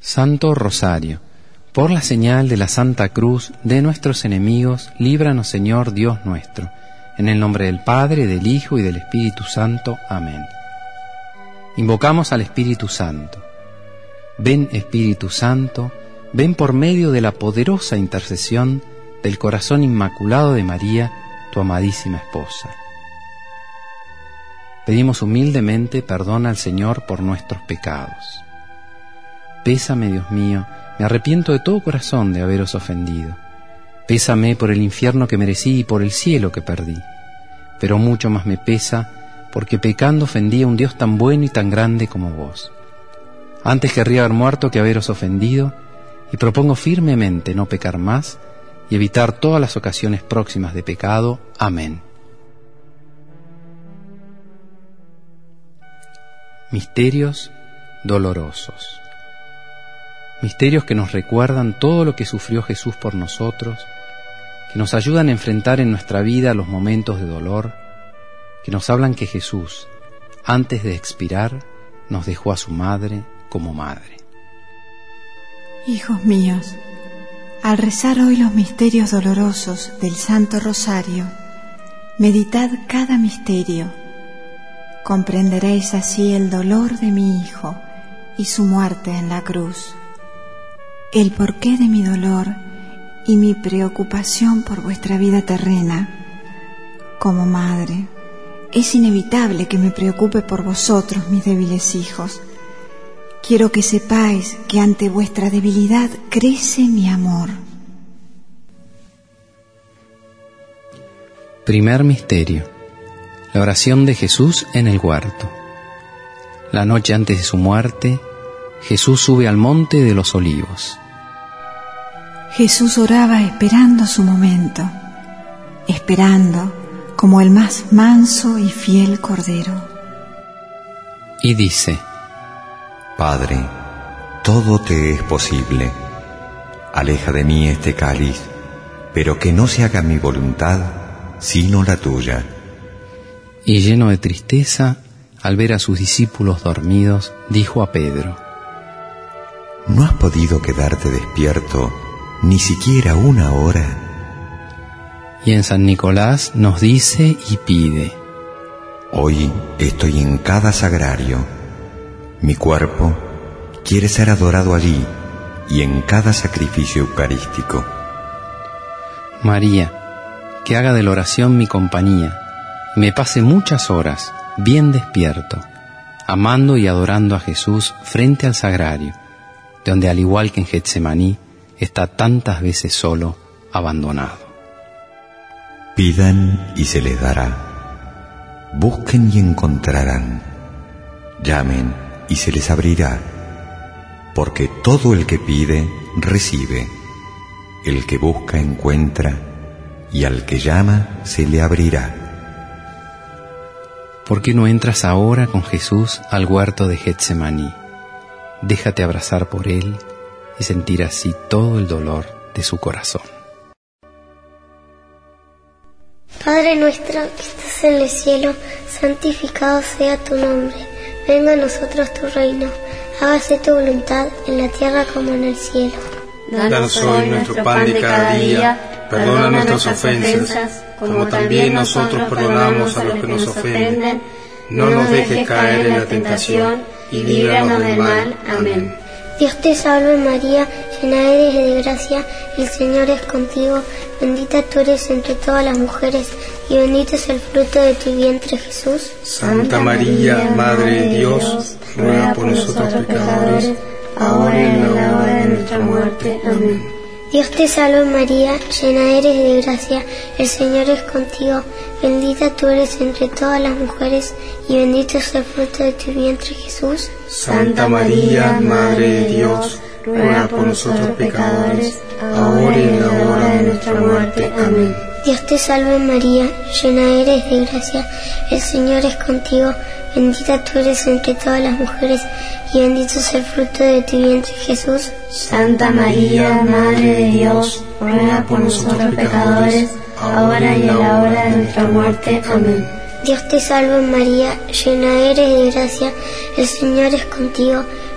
Santo Rosario, por la señal de la Santa Cruz de nuestros enemigos, líbranos, Señor Dios nuestro. En el nombre del Padre, del Hijo y del Espíritu Santo. Amén. Invocamos al Espíritu Santo. Ven, Espíritu Santo, ven por medio de la poderosa intercesión del corazón inmaculado de María, tu amadísima esposa. Pedimos humildemente perdón al Señor por nuestros pecados. Pésame, Dios mío, me arrepiento de todo corazón de haberos ofendido. Pésame por el infierno que merecí y por el cielo que perdí. Pero mucho más me pesa porque pecando ofendí a un Dios tan bueno y tan grande como vos. Antes querría haber muerto que haberos ofendido, y propongo firmemente no pecar más y evitar todas las ocasiones próximas de pecado. Amén. Misterios dolorosos. Misterios que nos recuerdan todo lo que sufrió Jesús por nosotros, que nos ayudan a enfrentar en nuestra vida los momentos de dolor, que nos hablan que Jesús, antes de expirar, nos dejó a su madre como madre. Hijos míos, al rezar hoy los misterios dolorosos del Santo Rosario, meditad cada misterio. Comprenderéis así el dolor de mi Hijo y su muerte en la cruz, el porqué de mi dolor y mi preocupación por vuestra vida terrena. Como madre, es inevitable que me preocupe por vosotros, mis débiles hijos. Quiero que sepáis que ante vuestra debilidad crece mi amor. Primer misterio: la oración de Jesús en el huerto. La noche antes de su muerte, Jesús sube al monte de los Olivos. Jesús oraba esperando su momento, esperando como el más manso y fiel cordero. Y dice: Padre, todo te es posible. Aleja de mí este cáliz, pero que no se haga mi voluntad, sino la tuya. Y lleno de tristeza, al ver a sus discípulos dormidos, dijo a Pedro: ¿No has podido quedarte despierto ni siquiera una hora? Y en San Nicolás nos dice y pide: Hoy estoy en cada sagrario. Mi cuerpo quiere ser adorado allí y en cada sacrificio eucarístico. María, que haga de la oración mi compañía y me pase muchas horas bien despierto, amando y adorando a Jesús frente al sagrario, donde al igual que en Getsemaní está tantas veces solo, abandonado. Pidan y se les dará. Busquen y encontrarán. Llamen y se les abrirá, porque todo el que pide, recibe, el que busca, encuentra, y al que llama, se le abrirá. ¿Por qué no entras ahora con Jesús al huerto de Getsemaní? Déjate abrazar por Él y sentir así todo el dolor de su corazón. Padre nuestro que estás en el cielo, santificado sea tu nombre. Venga a nosotros tu reino, hágase tu voluntad en la tierra como en el cielo. Danos hoy nuestro pan de cada día, perdona nuestras ofensas, como también nosotros perdonamos a los que nos ofenden. No nos dejes caer en la tentación y líbranos del mal. Amén. Dios te salve María, llena eres de gracia, el Señor es contigo, bendita tú eres entre todas las mujeres, y bendito es el fruto de tu vientre Jesús. Santa María, Madre de Dios, ruega por nosotros pecadores, ahora y en la hora de nuestra muerte. Amén. Dios te salve María, llena eres de gracia, el Señor es contigo, bendita tú eres entre todas las mujeres, y bendito es el fruto de tu vientre Jesús. Santa María, Madre de Dios, ruega por nosotros pecadores, ahora y en la hora de nuestra muerte. Amén. Dios te salve María, llena eres de gracia, el Señor es contigo, bendita tú eres entre todas las mujeres, y bendito es el fruto de tu vientre Jesús. Santa María, Madre de Dios, ruega por nosotros pecadores, ahora y en la hora de nuestra muerte. Amén. Dios te salve María, llena eres de gracia, el Señor es contigo,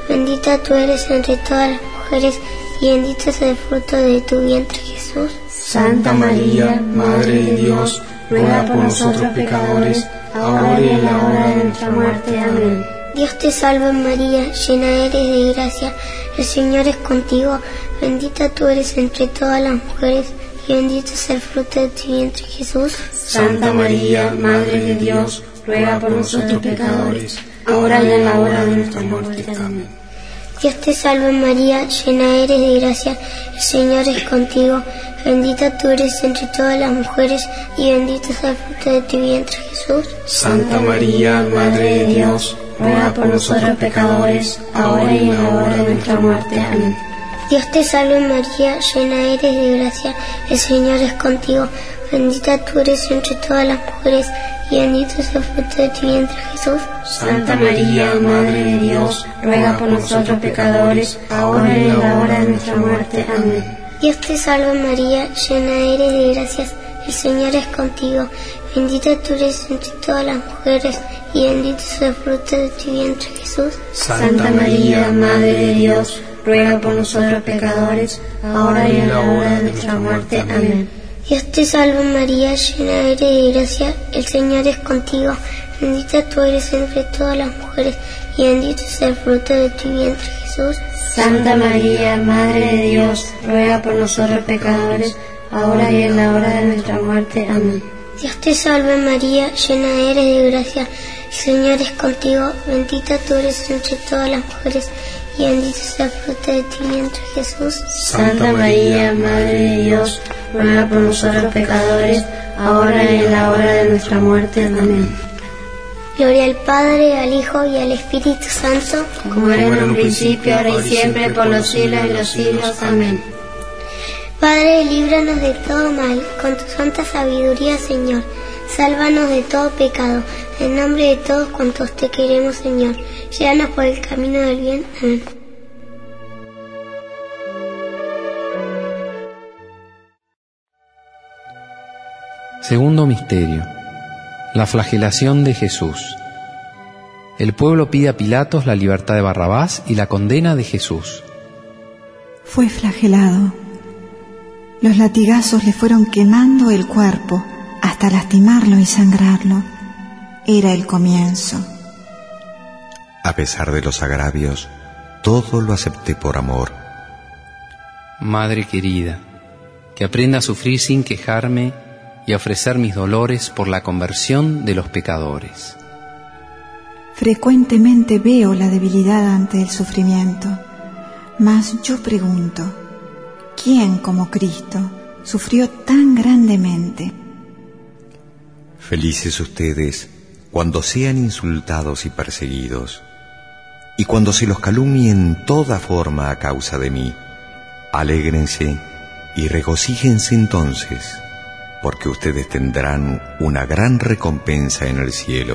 bendita tú eres entre todas las mujeres, y bendito es el fruto de tu vientre, Jesús. Santa María, Madre de Dios, ruega por nosotros pecadores, ahora y en la hora de nuestra muerte. Amén. Dios te salve María, llena eres de gracia, el Señor es contigo, bendita tú eres entre todas las mujeres, y bendito es el fruto de tu vientre, Jesús. Santa María, Madre de Dios, ruega por nosotros pecadores, ahora y en la hora de nuestra muerte. Amén. Dios te salve María, llena eres de gracia, el Señor es contigo, bendita tú eres entre todas las mujeres, y bendito es el fruto de tu vientre, Jesús. Santa María, Madre de Dios, ruega por nosotros pecadores, ahora y en la hora de nuestra muerte. Amén. Dios te salve María, llena eres de gracia, el Señor es contigo, bendita tú eres entre todas las mujeres, y bendito es el fruto de tu vientre, Jesús. Santa María, Madre de Dios, ruega por nosotros pecadores, ahora y en la hora de nuestra muerte. Amén. Dios te salve María, llena eres de gracias, el Señor es contigo, bendita tú eres entre todas las mujeres, y bendito es el fruto de tu vientre, Jesús. Santa María, Madre de Dios, ruega por nosotros pecadores, ahora y en la hora de nuestra muerte. Amén. Dios te salve María, llena eres de gracia, el Señor es contigo, bendita tú eres entre todas las mujeres, y bendito es el fruto de tu vientre, Jesús. Santa María, Madre de Dios, ruega por nosotros pecadores, ahora y en la hora de nuestra muerte. Amén. Dios te salve María, llena eres de gracia, el Señor es contigo, bendita tú eres entre todas las mujeres, y bendito es el fruto de tu vientre, Jesús. Santa María, Madre de Dios, ruega por nosotros pecadores, ahora y en la hora de nuestra muerte. Amén. Gloria al Padre, al Hijo y al Espíritu Santo, como era en un principio, ahora y siempre, por los siglos de los siglos. Amén. Padre, líbranos de todo mal, con tu santa sabiduría, Señor. Sálvanos de todo pecado, en nombre de todos cuantos te queremos, Señor. Llévanos por el camino del bien. Amén. Segundo misterio: la flagelación de Jesús. El pueblo pide a Pilatos la libertad de Barrabás y la condena de Jesús. Fue flagelado. Los latigazos le fueron quemando el cuerpo hasta lastimarlo y sangrarlo. Era el comienzo. A pesar de los agravios, todo lo acepté por amor. Madre querida, que aprenda a sufrir sin quejarme y a ofrecer mis dolores por la conversión de los pecadores. Frecuentemente veo la debilidad ante el sufrimiento, mas yo pregunto, ¿quién como Cristo sufrió tan grandemente? Felices ustedes cuando sean insultados y perseguidos, y cuando se los calumnie en toda forma a causa de mí. Alégrense y regocíjense entonces, porque ustedes tendrán una gran recompensa en el cielo.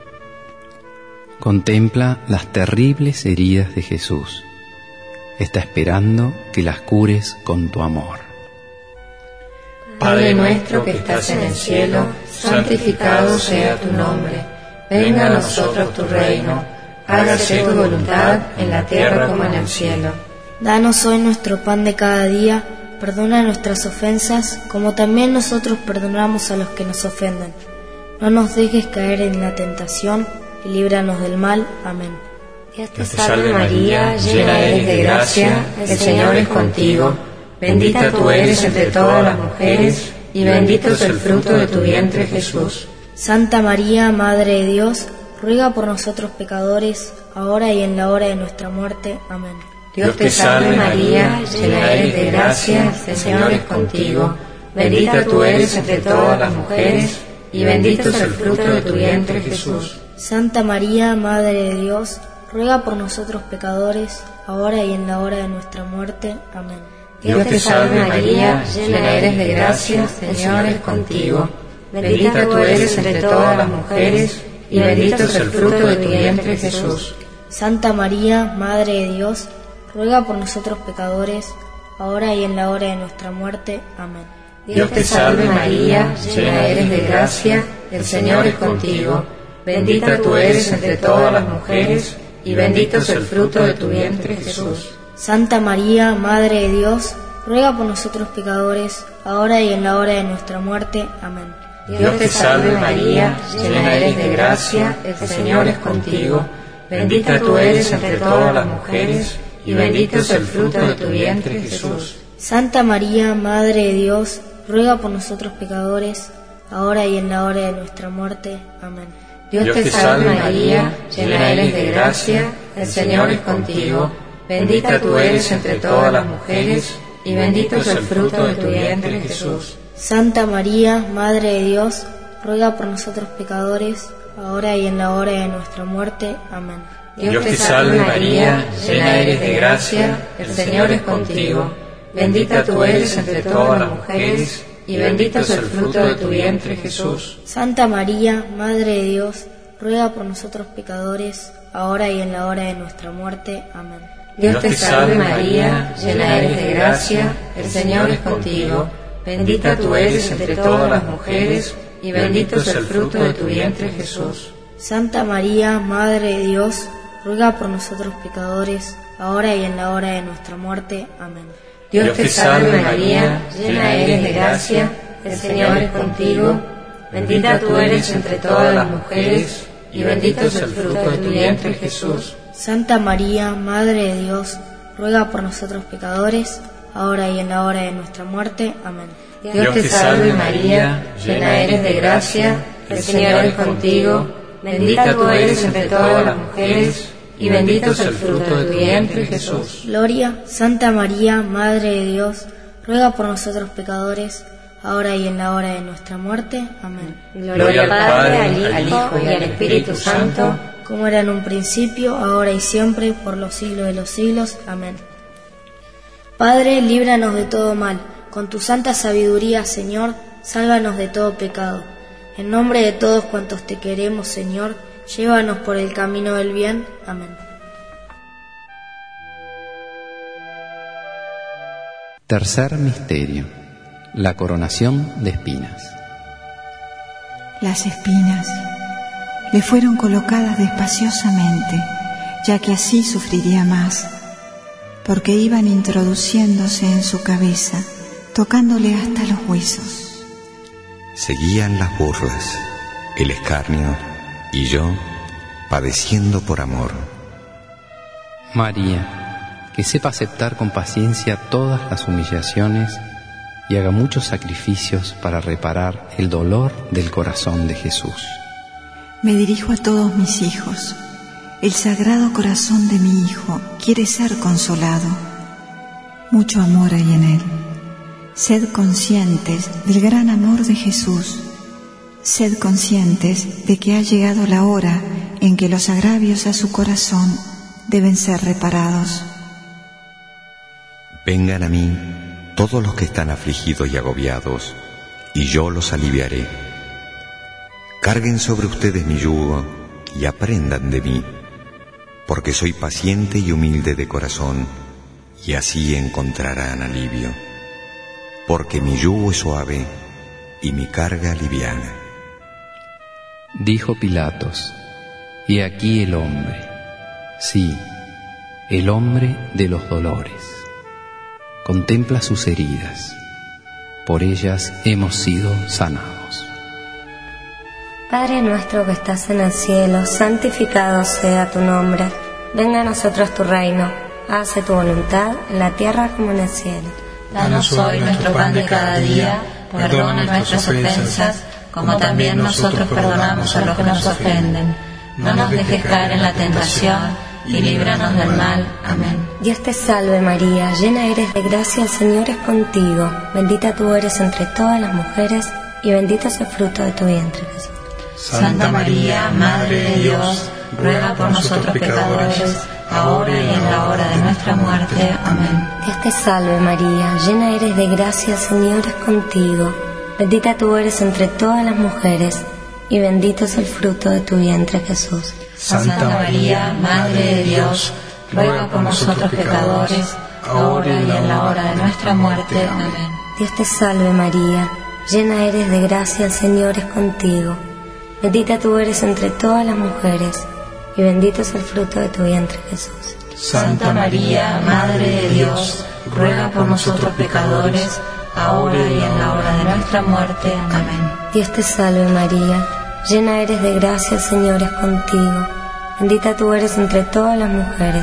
Contempla las terribles heridas de Jesús. Está esperando que las cures con tu amor. Padre nuestro que estás en el cielo, santificado sea tu nombre. Venga a nosotros tu reino. Hágase tu voluntad en la tierra como en el cielo. Danos hoy nuestro pan de cada día. Perdona nuestras ofensas, como también nosotros perdonamos a los que nos ofenden. No nos dejes caer en la tentación y líbranos del mal. Amén. Dios te salve María, llena eres de gracia, el Señor es contigo. Bendita tú eres entre todas las mujeres, y bendito es el fruto de tu vientre, Jesús. Santa María, Madre de Dios, ruega por nosotros pecadores, ahora y en la hora de nuestra muerte. Amén. Dios te salve María, llena eres de gracia, el Señor es contigo. Bendita tú eres entre todas las mujeres, y bendito es el fruto de tu vientre, Jesús. Santa María, Madre de Dios, ruega por nosotros pecadores, ahora y en la hora de nuestra muerte. Amén. Dios te salve María, llena eres de gracia, el Señor es contigo. Bendita tú eres entre todas las mujeres, y bendito es el fruto de tu vientre, Jesús. Santa María, Madre de Dios, ruega por nosotros pecadores, ahora y en la hora de nuestra muerte. Amén. Dios te salve María, llena eres de gracia, el Señor es contigo. Bendita tú eres entre todas las mujeres, y bendito es el fruto de tu vientre, Jesús. Santa María, Madre de Dios, ruega por nosotros pecadores, ahora y en la hora de nuestra muerte. Amén. Dios te salve María, llena eres de gracia, el Señor es contigo. Bendita tú eres entre todas las mujeres, y bendito es el fruto de tu vientre, Jesús. Santa María, Madre de Dios, ruega por nosotros pecadores, ahora y en la hora de nuestra muerte. Amén. Dios te salve María, llena eres de gracia, el Señor es contigo. Bendita tú eres entre todas las mujeres, y bendito es el fruto de tu vientre, Jesús. Santa María, Madre de Dios, ruega por nosotros pecadores, ahora y en la hora de nuestra muerte. Amén. Dios te salve María, llena eres de gracia, el Señor es contigo. Bendita tú eres entre todas las mujeres, y bendito es el fruto de tu vientre, Jesús. Santa María, Madre de Dios, ruega por nosotros pecadores, ahora y en la hora de nuestra muerte. Amén. Dios te salve María, llena eres de gracia, el Señor es contigo. Bendita tú eres entre todas las mujeres, y bendito es el fruto de tu vientre, Jesús. Santa María, Madre de Dios, ruega por nosotros pecadores, ahora y en la hora de nuestra muerte. Amén. Dios te salve María, llena eres de gracia, el Señor es contigo. Bendita tú eres entre todas las mujeres, y bendito es el fruto de tu vientre, Jesús. Santa María, Madre de Dios, ruega por nosotros pecadores, ahora y en la hora de nuestra muerte. Amén. Dios te salve María, llena eres de gracia, el Señor es contigo. Bendita tú eres entre todas las mujeres, y bendito es el fruto de tu vientre, Jesús. Gloria, Santa María, Madre de Dios, ruega por nosotros pecadores, ahora y en la hora de nuestra muerte. Amén. Gloria al Padre, al Hijo y al Espíritu Santo, como era en un principio, ahora y siempre, por los siglos de los siglos. Amén. Padre, líbranos de todo mal. Con tu santa sabiduría, Señor, sálvanos de todo pecado. En nombre de todos cuantos te queremos, Señor, llévanos por el camino del bien. Amén. Tercer misterio: la coronación de espinas. Las espinas le fueron colocadas despaciosamente, ya que así sufriría más, porque iban introduciéndose en su cabeza, tocándole hasta los huesos. Seguían las burlas, el escarnio, y yo padeciendo por amor. María, que sepa aceptar con paciencia todas las humillaciones y haga muchos sacrificios para reparar el dolor del corazón de Jesús. Me dirijo a todos mis hijos. El sagrado corazón de mi Hijo quiere ser consolado. Mucho amor hay en él. Sed conscientes del gran amor de Jesús. Sed conscientes de que ha llegado la hora en que los agravios a su corazón deben ser reparados. Vengan a mí todos los que están afligidos y agobiados, y yo los aliviaré. Carguen sobre ustedes mi yugo y aprendan de mí, porque soy paciente y humilde de corazón, y así encontrarán alivio. Porque mi yugo es suave y mi carga liviana. Dijo Pilatos: He aquí el hombre, sí, el hombre de los dolores. Contempla sus heridas, por ellas hemos sido sanados. Padre nuestro que estás en el cielo, santificado sea tu nombre. Venga a nosotros tu reino, hágase tu voluntad en la tierra como en el cielo. Danos hoy nuestro pan de cada día, perdona nuestras ofensas, como también nosotros perdonamos a los que nos ofenden. No nos dejes caer en la tentación, y líbranos del mal. Amén. Dios te salve María, llena eres de gracia, el Señor es contigo. Bendita tú eres entre todas las mujeres, y bendito es el fruto de tu vientre, Jesús. Santa María, Madre de Dios, ruega por nosotros pecadores, ahora y en la hora de nuestra muerte. Amén. Dios te salve María, llena eres de gracia, el Señor es contigo. Bendita tú eres entre todas las mujeres, y bendito es el fruto de tu vientre, Jesús. Santa María, Madre de Dios, ruega por nosotros pecadores, ahora y en la hora de nuestra muerte. Amén. Dios te salve María, llena eres de gracia, el Señor es contigo. Bendita tú eres entre todas las mujeres, y bendito es el fruto de tu vientre, Jesús. Santa María, Madre de Dios, ruega por nosotros pecadores, ahora y en la hora de nuestra muerte. Amén. Dios te salve María, llena eres de gracia, el Señor es contigo. Bendita tú eres entre todas las mujeres,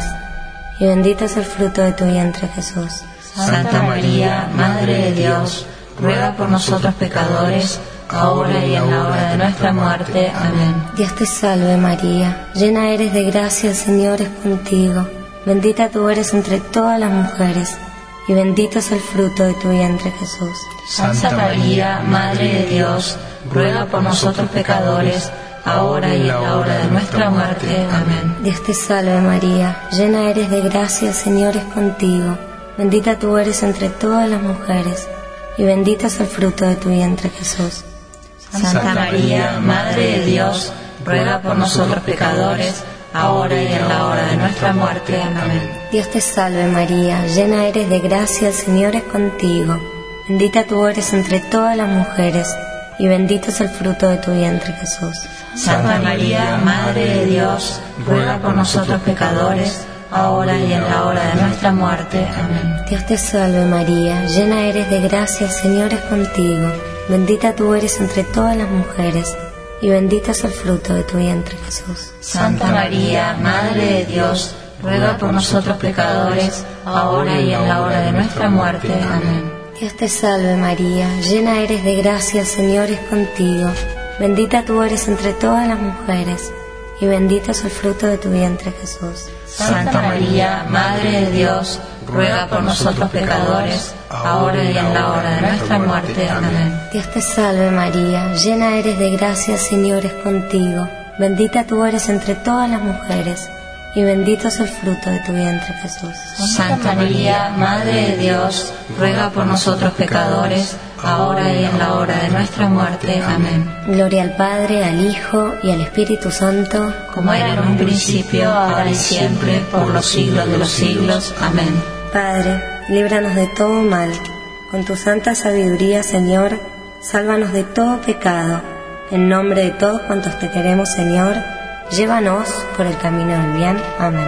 y bendito es el fruto de tu vientre, Jesús. Santa María, Madre de Dios, ruega por nosotros pecadores, ahora y en la hora de nuestra muerte. Amén. Dios te salve María, llena eres de gracia, el Señor es contigo. Bendita tú eres entre todas las mujeres, y bendito es el fruto de tu vientre, Jesús. Santa María, Madre de Dios, ruega por nosotros pecadores, ahora y en la hora de nuestra muerte. Amén. Dios te salve María, llena eres de gracia, el Señor es contigo. Bendita tú eres entre todas las mujeres, y bendito es el fruto de tu vientre, Jesús. Santa María, Madre de Dios, ruega por nosotros pecadores, ahora y en la hora de nuestra muerte. Amén. Dios te salve María, llena eres de gracia, el Señor es contigo. Bendita tú eres entre todas las mujeres, y bendito es el fruto de tu vientre, Jesús. Santa María, Madre de Dios, ruega por nosotros pecadores, ahora y en la hora de nuestra muerte. Amén. Dios te salve María, llena eres de gracia, el Señor es contigo. Bendita tú eres entre todas las mujeres, y bendito es el fruto de tu vientre, Jesús. Santa María, Madre de Dios, ruega por nosotros pecadores, ahora y en la hora de nuestra muerte. Amén. Dios te salve María, llena eres de gracia, el Señor es contigo. Bendita tú eres entre todas las mujeres, y bendito es el fruto de tu vientre, Jesús. Santa María, Madre de Dios, ruega por nosotros pecadores, ahora y en la hora de nuestra muerte. Amén. Dios te salve María, llena eres de gracia, el Señor es contigo. Bendita tú eres entre todas las mujeres, y bendito es el fruto de tu vientre, Jesús. Santa María, Madre de Dios, ruega por nosotros pecadores, ahora y en la hora de nuestra muerte. Amén. Gloria al Padre, al Hijo y al Espíritu Santo, como era en un principio, ahora y siempre, por los siglos de los siglos. Amén. Padre, líbranos de todo mal. Con tu santa sabiduría, Señor, sálvanos de todo pecado. En nombre de todos cuantos te queremos, Señor, llévanos por el camino del bien. Amén.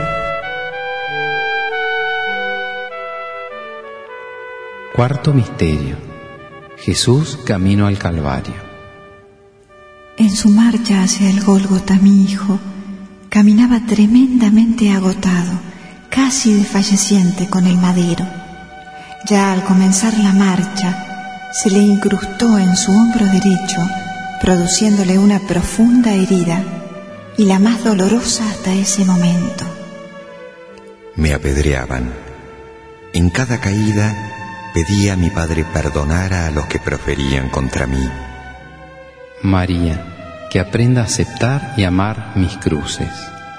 Cuarto misterio. Jesús camino al Calvario. En su marcha hacia el Gólgota, mi hijo caminaba tremendamente agotado, casi desfalleciente con el madero. Ya al comenzar la marcha, se le incrustó en su hombro derecho, produciéndole una profunda herida, y la más dolorosa hasta ese momento. Me apedreaban. En cada caída pedía a mi Padre perdonara a los que proferían contra mí. María, que aprenda a aceptar y amar mis cruces.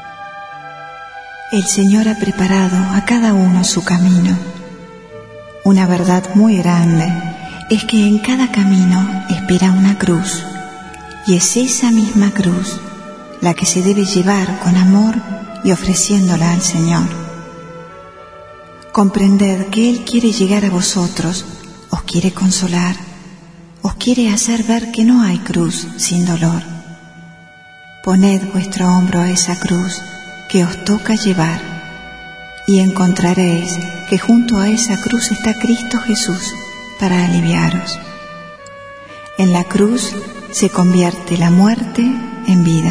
El Señor ha preparado a cada uno su camino. Una verdad muy grande es que en cada camino espera una cruz, y es esa misma cruz la que se debe llevar con amor y ofreciéndola al Señor. Comprended que Él quiere llegar a vosotros, os quiere consolar, os quiere hacer ver que no hay cruz sin dolor. Poned vuestro hombro a esa cruz que os toca llevar, y encontraréis que junto a esa cruz está Cristo Jesús para aliviaros. En la cruz se convierte la muerte en vida.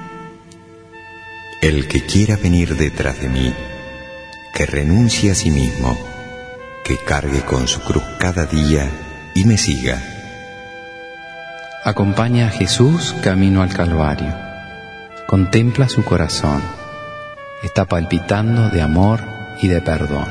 El que quiera venir detrás de mí, que renuncie a sí mismo, que cargue con su cruz cada día y me siga. Acompaña a Jesús camino al Calvario. Contempla su corazón. Está palpitando de amor y de perdón.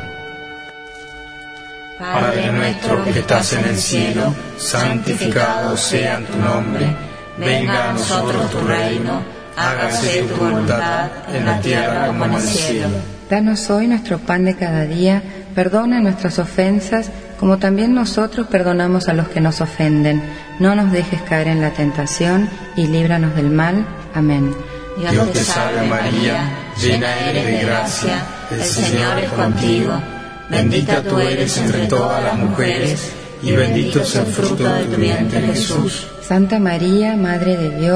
Padre nuestro que estás en el cielo, santificado sea tu nombre. Venga a nosotros tu reino. Hágase tu voluntad en la tierra como en el cielo. Danos hoy nuestro pan de cada día, perdona nuestras ofensas, como también nosotros perdonamos a los que nos ofenden. No nos dejes caer en la tentación, y líbranos del mal. Amén. Dios te salve María, llena eres de gracia, el Señor es contigo. Bendita tú eres entre todas las mujeres, y bendito es el fruto de tu vientre Jesús. Santa María, Madre de Dios,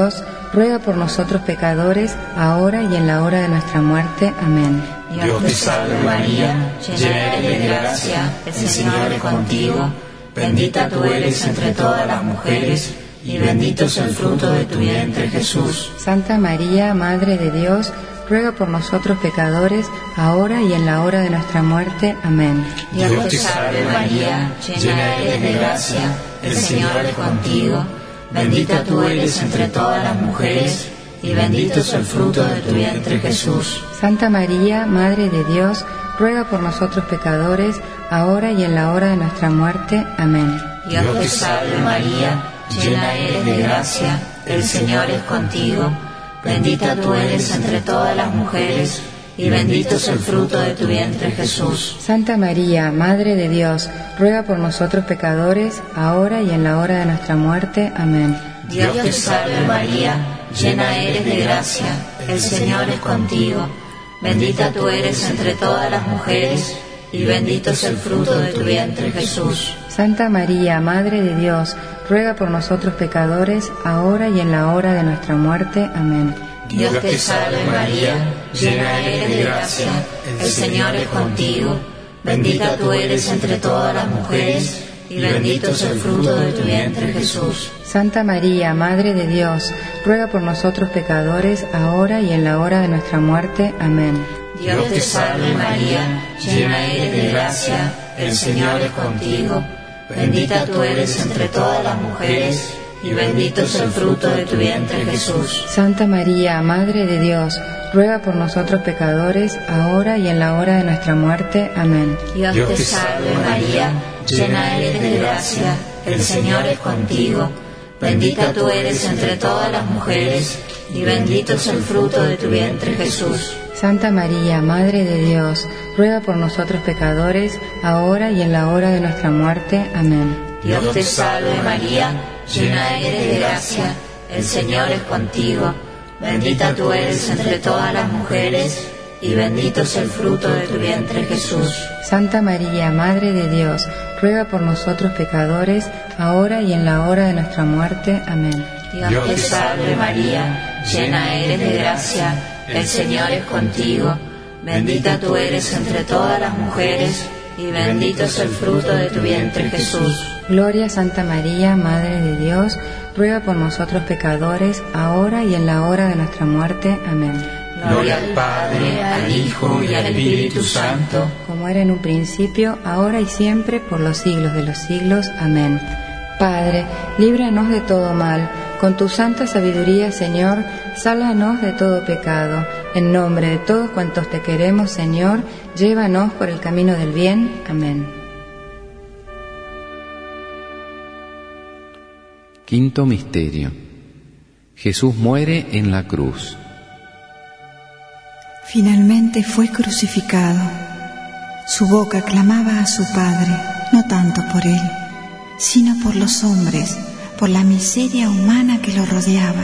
ruega por nosotros pecadores, ahora y en la hora de nuestra muerte. Amén. Dios te salve María, llena eres de gracia, el Señor es contigo, bendita tú eres entre todas las mujeres, y bendito es el fruto de tu vientre Jesús. Santa María, Madre de Dios, ruega por nosotros pecadores, ahora y en la hora de nuestra muerte. Amén. Dios te salve María, llena eres de gracia, el Señor es contigo, bendita tú eres entre todas las mujeres, y bendito es el fruto de tu vientre Jesús. Santa María, Madre de Dios, ruega por nosotros pecadores, ahora y en la hora de nuestra muerte. Amén. Dios te salve María, llena eres de gracia, el Señor es contigo, bendita tú eres entre todas las mujeres, y bendito es el fruto de tu vientre Jesús. Santa María, Madre de Dios, ruega por nosotros pecadores, ahora y en la hora de nuestra muerte. Amén. Dios te salve María, llena eres de gracia, el Señor es contigo, bendita tú eres entre todas las mujeres, y bendito es el fruto de tu vientre Jesús. Santa María, Madre de Dios, ruega por nosotros pecadores, ahora y en la hora de nuestra muerte. Amén. Dios te salve María, llena eres de gracia, el Señor es contigo, bendita tú eres entre todas las mujeres, y bendito es el fruto de tu vientre Jesús. Santa María, Madre de Dios, ruega por nosotros pecadores, ahora y en la hora de nuestra muerte. Amén. Dios te salve María, llena eres de gracia, el Señor es contigo, bendita tú eres entre todas las mujeres, y bendito es el fruto de tu vientre Jesús. Santa María, Madre de Dios, ruega por nosotros pecadores, ahora y en la hora de nuestra muerte. Amén. Dios te salve María, llena eres de gracia, el Señor es contigo, bendita tú eres entre todas las mujeres, y bendito es el fruto de tu vientre Jesús. Santa María, Madre de Dios, ruega por nosotros pecadores, ahora y en la hora de nuestra muerte. Amén. Dios te salve María, llena eres de gracia, el Señor es contigo, bendita tú eres entre todas las mujeres, y bendito es el fruto de tu vientre Jesús. Santa María, Madre de Dios, ruega por nosotros pecadores, ahora y en la hora de nuestra muerte. Amén. Dios te salve María, llena eres de gracia, el Señor es contigo, bendita tú eres entre todas las mujeres, y bendito es el fruto de tu vientre Jesús. Gloria a Santa María, Madre de Dios, ruega por nosotros pecadores, ahora y en la hora de nuestra muerte. Amén. Gloria al Padre, al Hijo y al Espíritu Santo, como era en un principio, ahora y siempre, por los siglos de los siglos. Amén. Padre, líbranos de todo mal, con tu santa sabiduría, Señor, sálvanos de todo pecado. En nombre de todos cuantos te queremos, Señor, llévanos por el camino del bien. Amén. Quinto misterio. Jesús muere en la cruz. Finalmente fue crucificado. Su boca clamaba a su Padre, no tanto por él, sino por los hombres, por la miseria humana que lo rodeaba.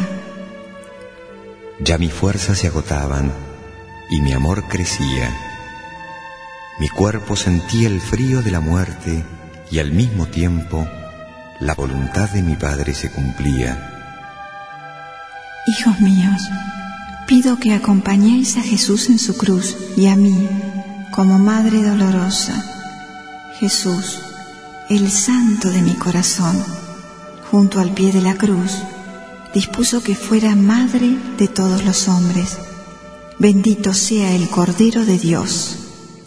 Ya mis fuerzas se agotaban y mi amor crecía. Mi cuerpo sentía el frío de la muerte y al mismo tiempo la voluntad de mi Padre se cumplía. Hijos míos, pido que acompañéis a Jesús en su cruz y a mí, como Madre dolorosa. Jesús, el santo de mi corazón, junto al pie de la cruz, dispuso que fuera madre de todos los hombres. Bendito sea el Cordero de Dios.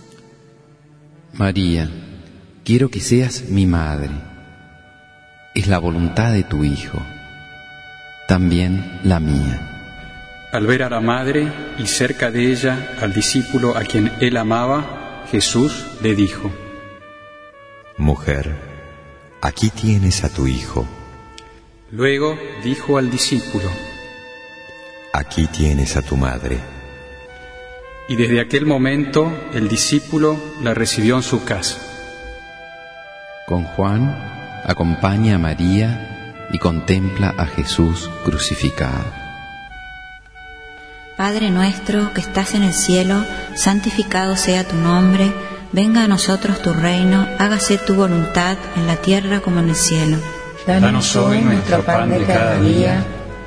María, quiero que seas mi madre. Es la voluntad de tu Hijo, también la mía. Al ver a la madre y cerca de ella al discípulo a quien él amaba, Jesús le dijo: Mujer, aquí tienes a tu hijo. Luego dijo al discípulo: Aquí tienes a tu madre. Y desde aquel momento el discípulo la recibió en su casa. Con Juan acompaña a María y contempla a Jesús crucificado. Padre nuestro que estás en el cielo, santificado sea tu nombre, venga a nosotros tu reino, hágase tu voluntad en la tierra como en el cielo. Danos hoy nuestro pan de cada día,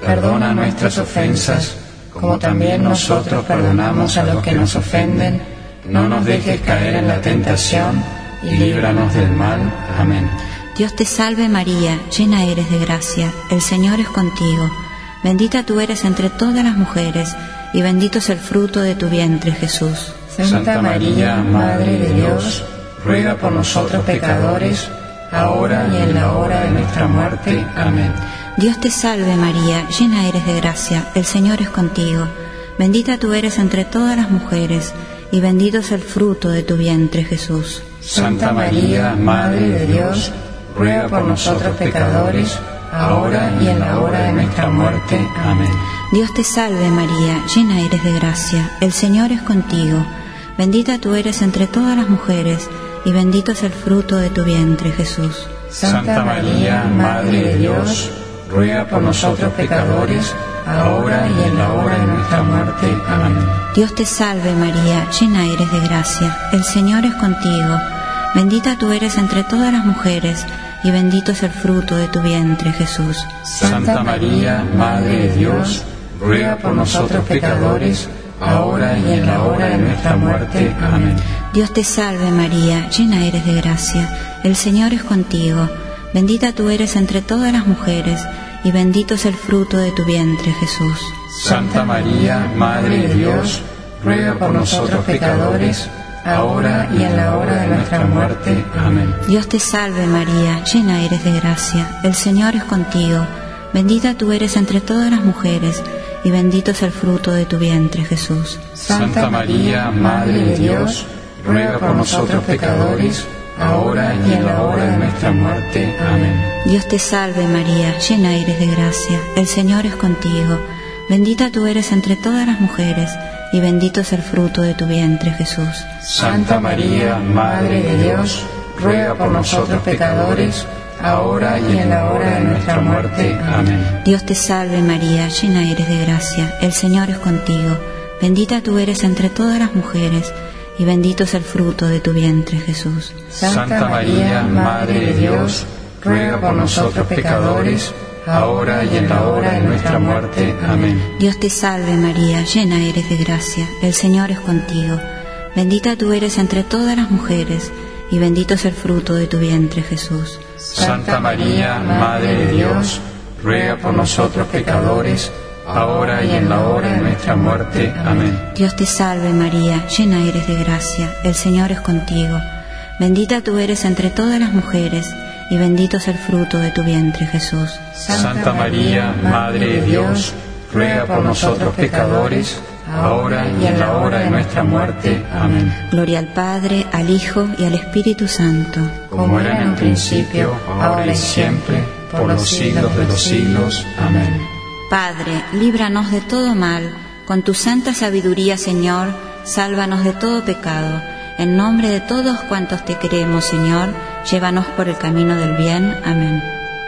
perdona nuestras ofensas, como también nosotros perdonamos a los que nos ofenden. No nos dejes caer en la tentación, y líbranos del mal. Amén. Dios te salve María, llena eres de gracia, el Señor es contigo. Bendita tú eres entre todas las mujeres, y bendito es el fruto de tu vientre, Jesús. Santa María, Madre de Dios, ruega por nosotros pecadores, ahora y en la hora de nuestra muerte. Amén. Dios te salve María, llena eres de gracia, el Señor es contigo. Bendita tú eres entre todas las mujeres, y bendito es el fruto de tu vientre, Jesús. Santa María, Madre de Dios, ruega por nosotros pecadores, ahora y en la hora de nuestra muerte. Amén. Dios te salve María, llena eres de gracia, el Señor es contigo. Bendita tú eres entre todas las mujeres, y bendito es el fruto de tu vientre, Jesús. Santa María, Madre de Dios, ruega por nosotros pecadores, ahora y en la hora de nuestra muerte. Amén. Dios te salve María, llena eres de gracia, el Señor es contigo. Bendita tú eres entre todas las mujeres, y bendito es el fruto de tu vientre, Jesús. Santa María, Madre de Dios, ruega por nosotros pecadores, ahora y en la hora de nuestra muerte. Amén. Dios te salve María, llena eres de gracia, el Señor es contigo. Bendita tú eres entre todas las mujeres, y bendito es el fruto de tu vientre, Jesús. Santa María, Madre de Dios, ruega por nosotros pecadores, ahora y en la hora de nuestra muerte. Amén. Dios te salve María, llena eres de gracia, el Señor es contigo. Bendita tú eres entre todas las mujeres, y bendito es el fruto de tu vientre, Jesús. Santa María, Madre de Dios, ruega por nosotros pecadores, ahora y en la hora de nuestra muerte. Amén. Dios te salve María, llena eres de gracia, el Señor es contigo. Bendita tú eres entre todas las mujeres, y bendito es el fruto de tu vientre, Jesús. Santa María, Madre de Dios, ruega por nosotros pecadores, ahora y en la hora de nuestra muerte. Amén. Dios te salve María, llena eres de gracia, el Señor es contigo. Bendita tú eres entre todas las mujeres, y bendito es el fruto de tu vientre, Jesús. Santa María, Madre de Dios, ruega por nosotros pecadores, ahora y en la hora de nuestra muerte. Amén. Dios te salve María, llena eres de gracia, el Señor es contigo. Bendita tú eres entre todas las mujeres, y bendito es el fruto de tu vientre, Jesús. Santa María, Madre de Dios, ruega por nosotros pecadores, ahora y en la hora de nuestra muerte. Amén. Dios te salve María, llena eres de gracia, el Señor es contigo. Bendita tú eres entre todas las mujeres, y bendito es el fruto de tu vientre, Jesús. Santa María, Madre de Dios, ruega por nosotros pecadores, ahora y en la hora de nuestra muerte. Amén. Gloria al Padre, al Hijo y al Espíritu Santo, como era en un principio, ahora y siempre, por los siglos de los siglos. Amén. Padre, líbranos de todo mal, con tu santa sabiduría, Señor, sálvanos de todo pecado. En nombre de todos cuantos te queremos, Señor, llévanos por el camino del bien. Amén.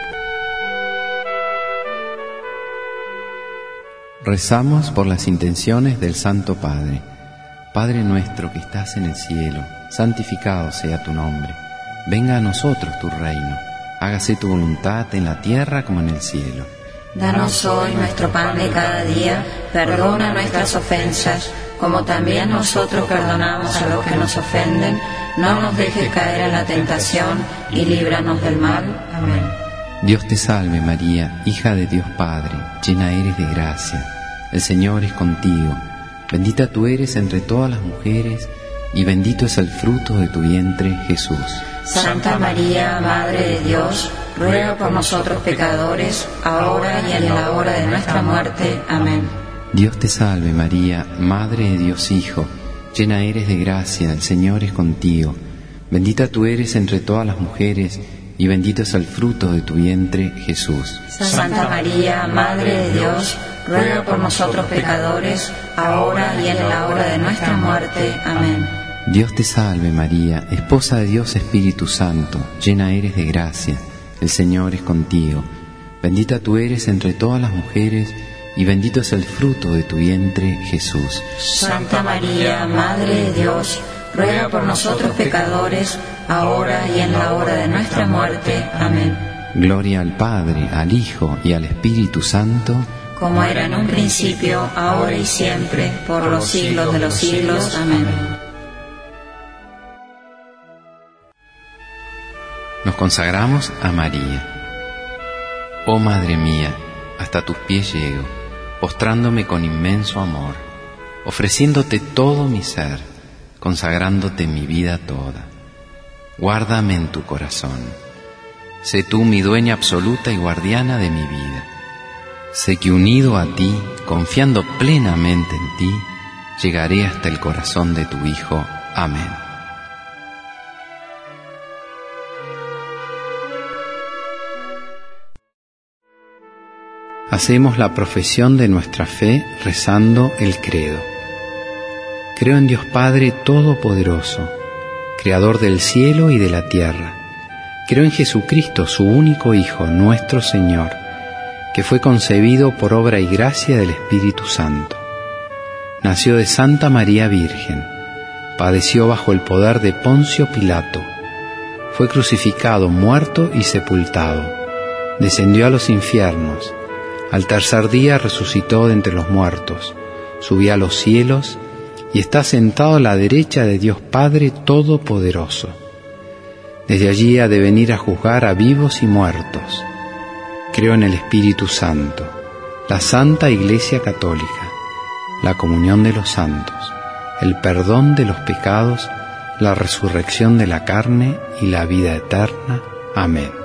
Rezamos por las intenciones del Santo Padre. Padre nuestro que estás en el cielo, santificado sea tu nombre. Venga a nosotros tu reino. Hágase tu voluntad en la tierra como en el cielo. Danos hoy nuestro pan de cada día, perdona nuestras ofensas, como también nosotros perdonamos a los que nos ofenden. No nos dejes caer en la tentación, y líbranos del mal. Amén. Dios te salve María, hija de Dios Padre, llena eres de gracia. El Señor es contigo. Bendita tú eres entre todas las mujeres, y bendito es el fruto de tu vientre, Jesús. Santa María, Madre de Dios, ruega por nosotros pecadores, ahora y en la hora de nuestra muerte. Amén. Dios te salve María, Madre de Dios Hijo, llena eres de gracia, el Señor es contigo. Bendita tú eres entre todas las mujeres, y bendito es el fruto de tu vientre, Jesús. Santa María, Madre de Dios, ruega por nosotros pecadores, ahora y en la hora de nuestra muerte. Amén. Dios te salve María, esposa de Dios Espíritu Santo, llena eres de gracia, el Señor es contigo. Bendita tú eres entre todas las mujeres, y bendito es el fruto de tu vientre, Jesús. Santa María, Madre de Dios, ruega por nosotros pecadores, ahora y en la hora de nuestra muerte. Amén. Gloria al Padre, al Hijo y al Espíritu Santo, como era en un principio, ahora y siempre, por los siglos de los siglos. Amén. Nos consagramos a María. Oh Madre mía, hasta tus pies llego, postrándome con inmenso amor, ofreciéndote todo mi ser, consagrándote mi vida toda. Guárdame en tu corazón. Sé tú mi dueña absoluta y guardiana de mi vida. Sé que unido a ti, confiando plenamente en ti, llegaré hasta el corazón de tu Hijo. Amén. Hacemos la profesión de nuestra fe rezando el credo. Creo en Dios Padre Todopoderoso, Creador del cielo y de la tierra. Creo en Jesucristo, su único Hijo, nuestro Señor, que fue concebido por obra y gracia del Espíritu Santo. Nació de Santa María Virgen, padeció bajo el poder de Poncio Pilato, fue crucificado, muerto y sepultado, descendió a los infiernos, al tercer día resucitó de entre los muertos, subió a los cielos y está sentado a la derecha de Dios Padre Todopoderoso. Desde allí ha de venir a juzgar a vivos y muertos. Creo en el Espíritu Santo, la Santa Iglesia Católica, la comunión de los santos, el perdón de los pecados, la resurrección de la carne y la vida eterna. Amén.